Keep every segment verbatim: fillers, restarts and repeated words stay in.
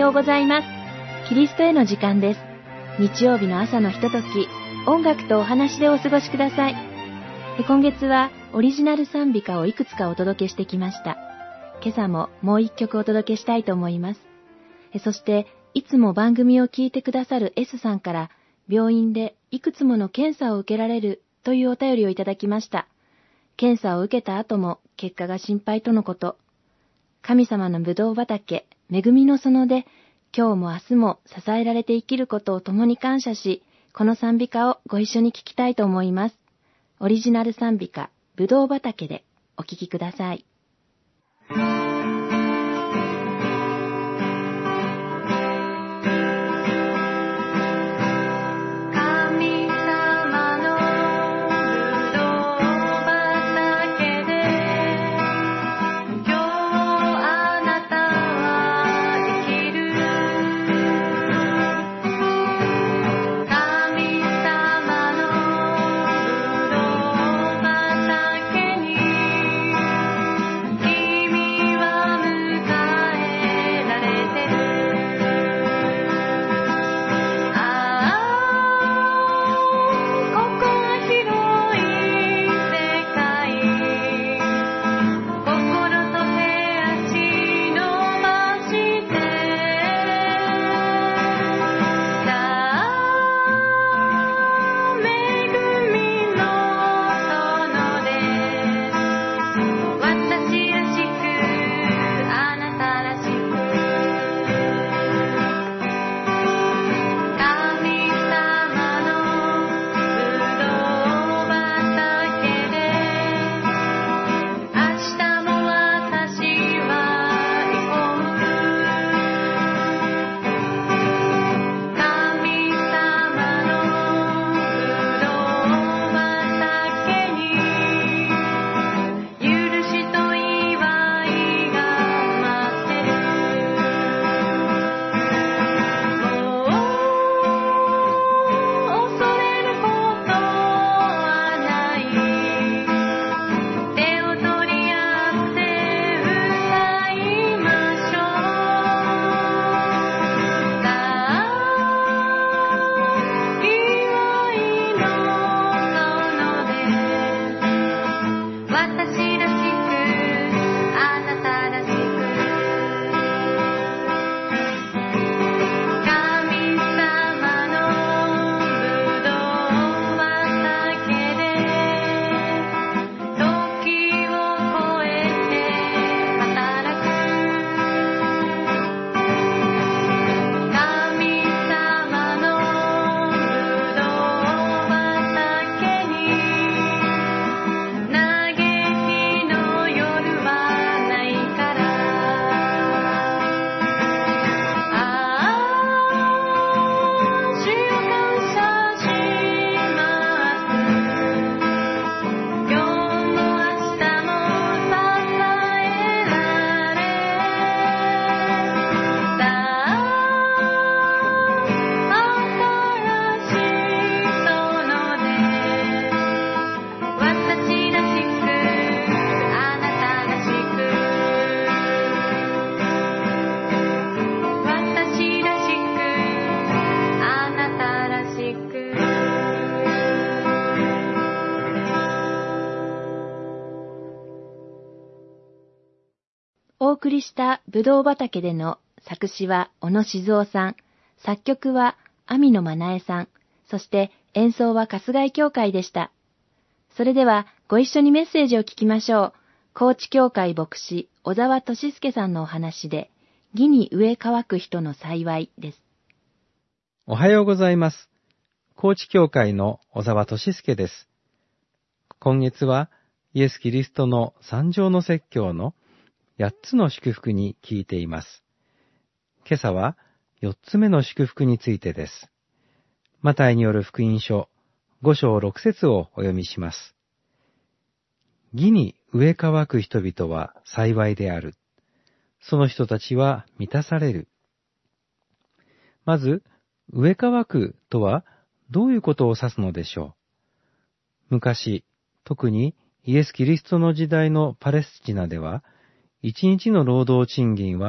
ようございます。キリストへの時間です。日曜日の朝のひととき、音楽とお話でお過ごしください。今月はオリジナル賛美歌をいくつかお届けしてきました。今朝ももう一曲お届けしたいと思います。そして、いつも番組を聞いてくださる S さんから、病院でいくつもの検査を受けられるというお便りをいただきました。検査を受けた後も結果が心配とのこと。神様のぶどう畑、恵みの園で、今日も明日も支えられて生きることを共に感謝し、この賛美歌をご一緒に聴きたいと思います。オリジナル賛美歌、ぶどう畑でお聴きください。お送りしたぶどう畑での作詞は小野静夫さん、作曲は網野真奈恵さん、そして演奏は春日井教会でした。それではご一緒にメッセージを聞きましょう。高知教会牧師小沢俊介さんのお話で、義に植え乾く人の幸いです。 おはようございます。高知教会の小沢俊介です。今月はイエス・キリストの三条の説教の八つの祝福に聞いています。今朝は四つ目の祝福についてです。マタイによる福音書五章六節をお読みします。義に植え乾く人々は幸いである。その人たちは満たされる。まず、植え乾くとはどういうことを指すのでしょう。昔、特にイエス・キリストの時代のパレスチナでは、一日の労働賃金は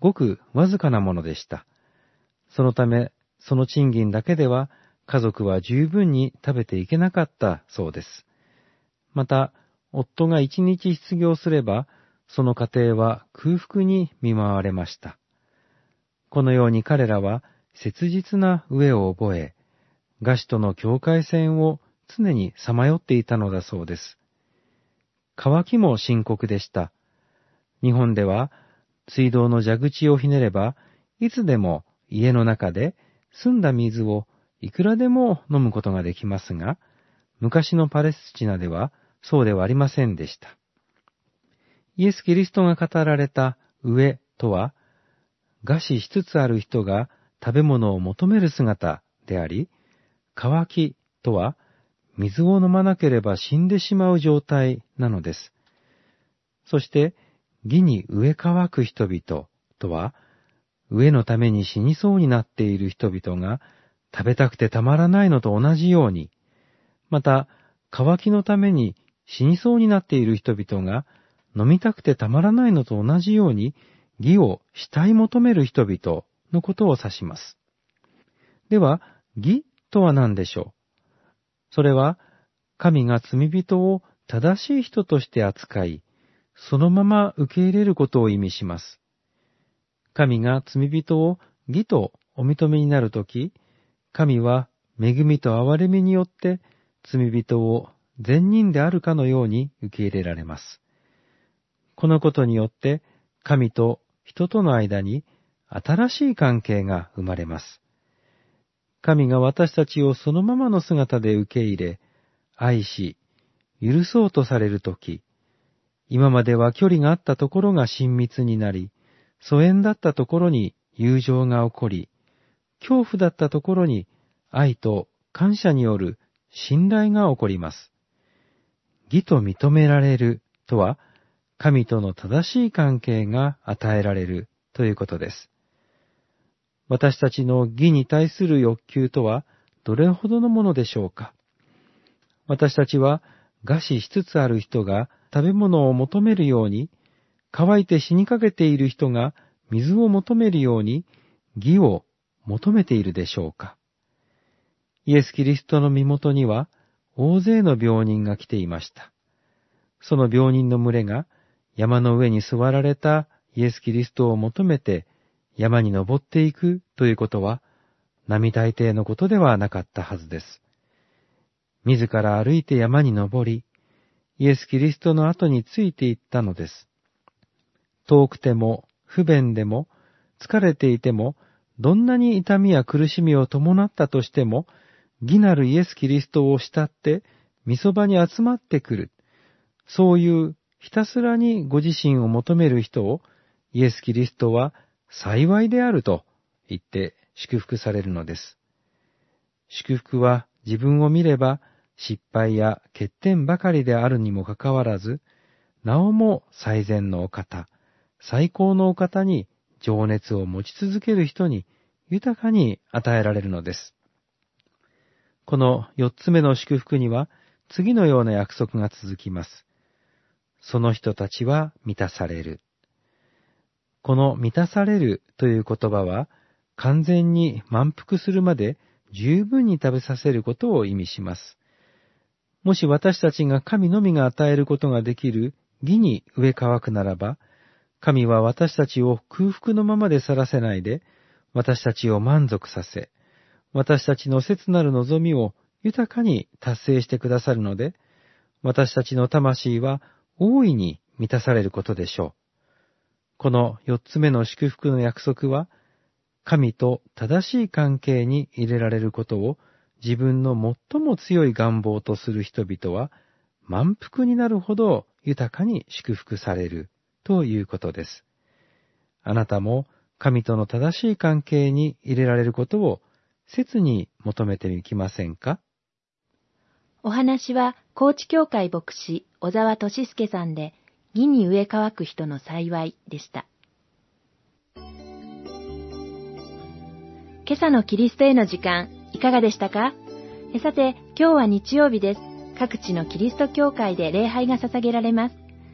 ごくわずかなものでした。そのため、その賃金だけでは家族は十分に食べていけなかったそうです。また、夫が一日失業すれば、その家庭は空腹に見舞われました。このように彼らは切実な飢えを覚え、餓死との境界線を常にさまよっていたのだそうです。渇きも深刻でした。日本では水道の蛇口をひねれば、いつでも家の中で澄んだ水をいくらでも飲むことができますが、昔のパレスチナではそうではありませんでした。イエス・キリストが語られた飢えとは、餓死しつつある人が食べ物を求める姿であり、渇きとは、水を飲まなければ死んでしまう状態なのです。そして、義に飢え渇く人々とは、飢えのために死にそうになっている人々が食べたくてたまらないのと同じように、また、渇きのために死にそうになっている人々が飲みたくてたまらないのと同じように、義を慕い求める人々のことを指します。では、義とは何でしょう？それは、神が罪人を正しい人として扱い、そのまま受け入れることを意味します。神が罪人を義とお認めになるとき、神は恵みと憐れみによって罪人を善人であるかのように受け入れられます。このことによって、神と人との間に新しい関係が生まれます。神が私たちをそのままの姿で受け入れ、愛し、許そうとされるとき、今までは距離があったところが親密になり、疎遠だったところに友情が起こり、恐怖だったところに愛と感謝による信頼が起こります。義と認められるとは、神との正しい関係が与えられるということです。私たちの義に対する欲求とはどれほどのものでしょうか。私たちは餓死しつつある人が食べ物を求めるように、乾いて死にかけている人が水を求めるように義を求めているでしょうか。イエス・キリストの身元には大勢の病人が来ていました。その病人の群れが山の上に座られたイエス・キリストを求めて山に登っていくということは並大抵のことではなかったはずです。自ら歩いて山に登り、イエス・キリストの後についていったのです。遠くても不便でも疲れていてもどんなに痛みや苦しみを伴ったとしても、義なるイエス・キリストを慕って御そばに集まってくる。そういうひたすらにご自身を求める人をイエス・キリストは幸いであると言って祝福されるのです。祝福は自分を見れば失敗や欠点ばかりであるにもかかわらず、なおも最善のお方、最高のお方に情熱を持ち続ける人に豊かに与えられるのです。この四つ目の祝福には次のような約束が続きます。その人たちは満たされる。この満たされるという言葉は完全に満腹するまで十分に食べさせることを意味します。もし私たちが神のみが与えることができる義に飢え渇くならば、神は私たちを空腹のままで去らせないで、私たちを満足させ、私たちの切なる望みを豊かに達成してくださるので、私たちの魂は大いに満たされることでしょう。この四つ目の祝福の約束は、神と正しい関係に入れられることを自分の最も強い願望とする人々は、満腹になるほど豊かに祝福されるということです。あなたも神との正しい関係に入れられることを切に求めてみきませんか？ お話は高知教会牧師小沢俊介さんで、義に飢え渇く人の幸いでした。今朝のキリストへの時間、いかがでしたか？えさて、今日は日曜日です。各地のキリスト教会で礼拝が捧げられます。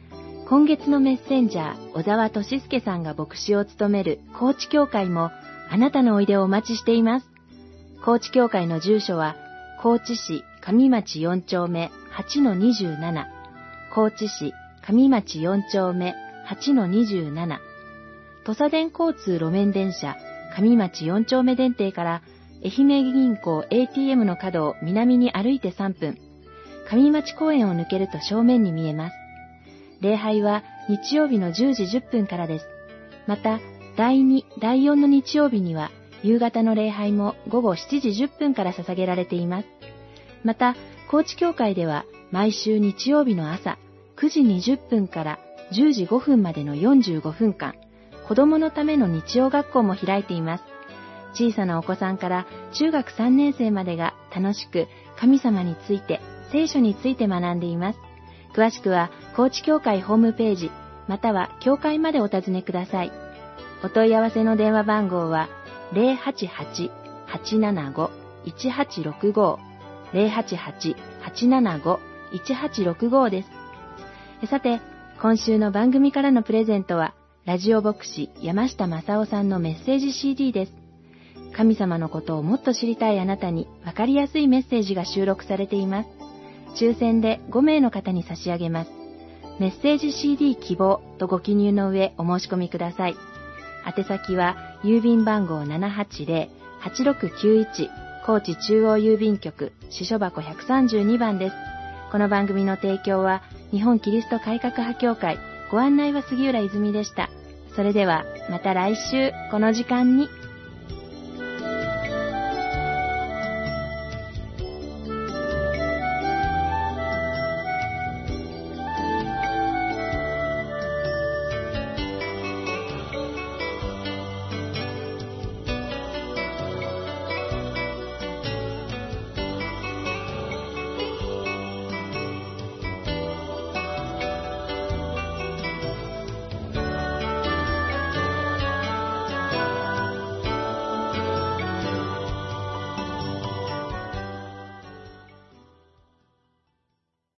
今月のメッセンジャー、小沢俊介さんが牧師を務める高知教会も、あなたのおいでをお待ちしています。高知教会の住所は、高知市上町よん丁目 はちのにじゅうなな、高知市上町よん丁目 はちのにじゅうなな、土佐電交通路面電車上町よん丁目電停から愛媛銀行 エーティーエム の角を南に歩いてさんぷん、上町公園を抜けると正面に見えます。礼拝は日曜日のじゅうじじゅっぷんからです。また、だいに、だいよんの日曜日には夕方の礼拝もごごしちじじゅっぷんから捧げられています。また、高知教会では毎週日曜日の朝くじにじゅっぷんからじゅうじごふんまでのよんじゅうごふんかん、子供のための日曜学校も開いています。小さなお子さんから中学さんねん生までが楽しく神様について、聖書について学んでいます。詳しくは高知教会ホームページ、または教会までお尋ねください。お問い合わせの電話番号は ゼロはちはち はちななご いちはちろくご ゼロはちはち はちななご いちはちろくご です。さて、今週の番組からのプレゼントは、ラジオ牧師山下正夫さんのメッセージ シーディー です。神様のことをもっと知りたいあなたに分かりやすいメッセージが収録されています。抽選でごめいの方に差し上げます。メッセージ シーディー 希望とご記入の上お申し込みください。宛先は郵便番号 ななはちゼロ はちろくきゅういち 高知中央郵便局支所箱ひゃくさんじゅうにばんです。この番組の提供は日本キリスト改革派協会、ご案内は杉浦泉でした。それではまた来週この時間に